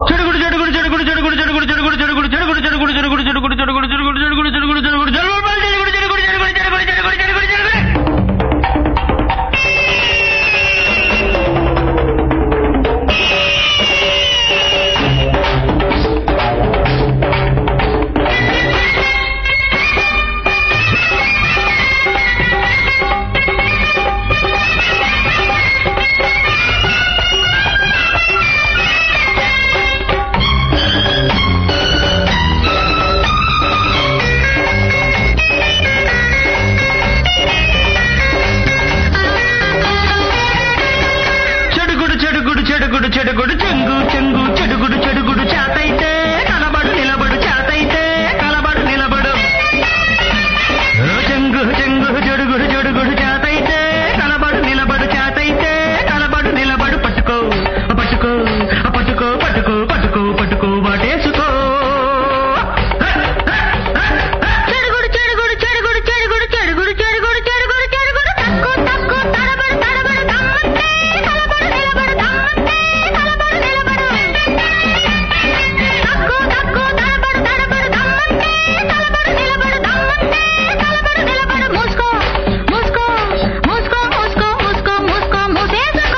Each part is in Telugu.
చెడుగుడు చెంగు చెంగు చెడుగుడు చెడుగుడు చేతైతే కలబడు నిలబడు చేతైతే కలబడు నిలబడు చెంగు చెంగు చెడుగుడు చెడుగుడు చేతైతే కలబడు నిలబడు చేతైతే కలబడు నిలబడు పట్టుకో పట్టుకో పట్టుకో పట్టుకో పట్టుకో పట్టుకో వాటేసుకో చెడుగుడు చెడుగుడు చెడుగుడు చెడుగుడు చెడుగుడు చెడుగుడు చెడుగుడు చెడుగుడు తక్కువ తక్కువ తడబడు తడబడు దమ్మంటే కలబడు నిలబడు దమ్మంటే కలబడు నిలబడు తక్కువ తక్కువ తడబడు తడబడు దమ్మంటే కలబడు నిలబడు దమ్మంటే కలబడు నిలబడు మూసుకో మూసుకో మూసుకో మూసుకో మూసుకో మూసుకో మూసేసుకో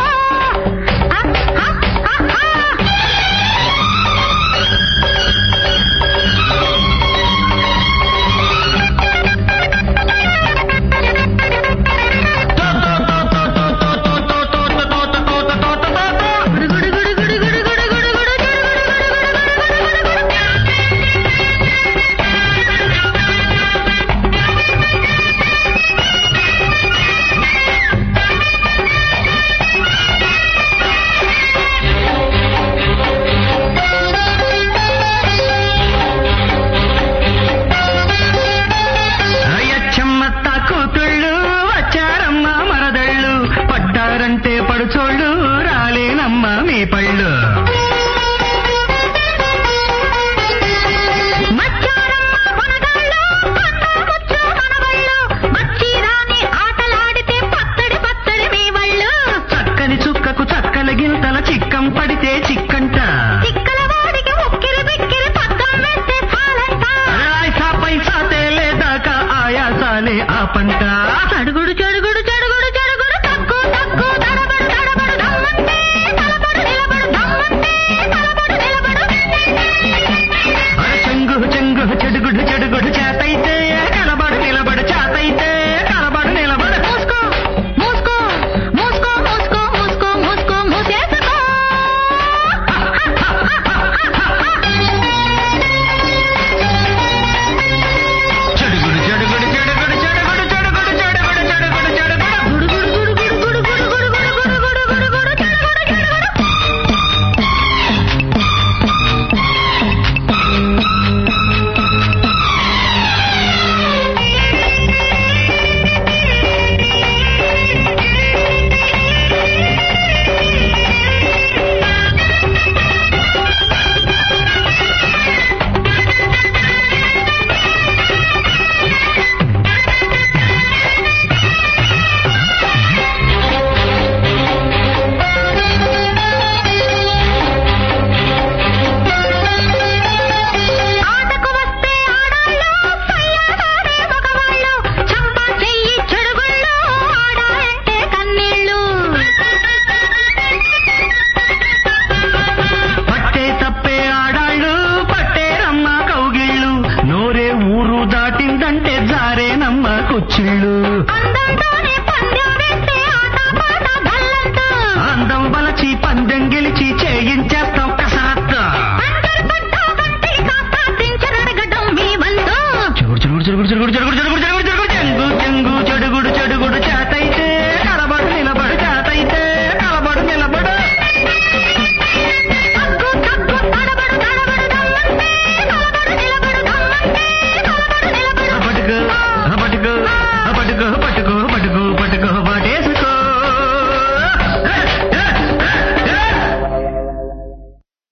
అయ్యచ్చమ్మత్త కూతుళ్ళు వచ్చారమ్మ మరదళ్ళు పట్టారంటే పడుచోళ్ళు రాలేనమ్మ మీ పళ్ళు